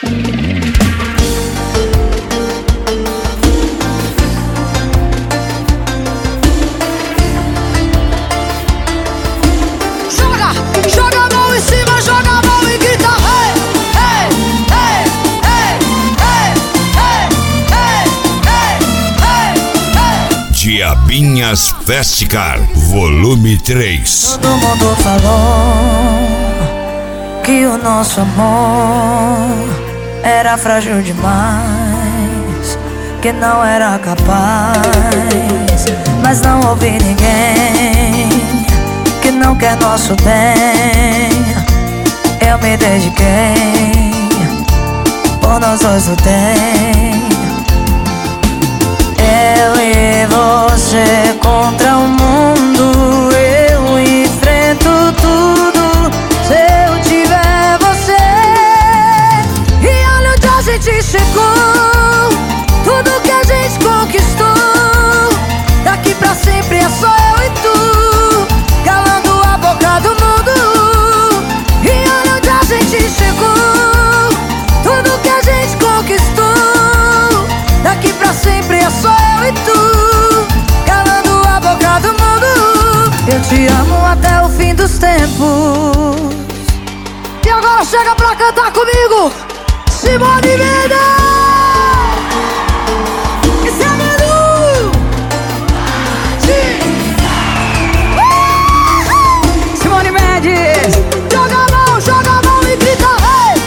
Joga a mão em cima, joga a mão e grita hey, hey, hey, hey, hey, hey, hey, hey, hey. Diabinhas Festicar, volume 3. Todo mundo falou que o nosso amor era frágil demais, que não era capaz. Mas não ouvi ninguém que não quer nosso bem. Eu me dediquei, por nós dois lutei. Eu e você contra o mundo, eu enfrento tudo se eu tiver você. E olha onde a gente chegou, tudo que a gente conquistou. Daqui pra sempre é só eu e tu, calando a boca do mundo. E olha onde a gente chegou, tudo que a gente conquistou. Daqui pra sempre é só eu e tu, calando a boca do mundo. Eu te amo até o fim dos tempos. E agora chega pra cantar comigo, Simone Mendes. Esse é Menu. Simone Mendes. Joga a mão e grita hey,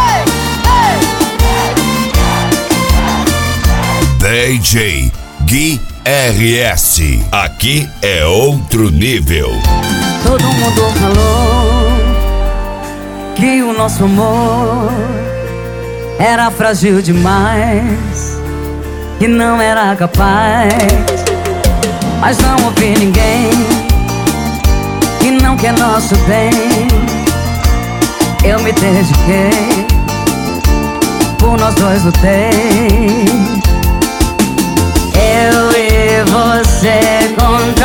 hey, hey. DJ Gui RS, aqui é outro nível. Todo mundo falou que o nosso amor era frágil demais, que não era capaz. Mas não ouvi ninguém que não quer nosso bem. Eu me dediquei, por nós dois lutei. Eu e você contra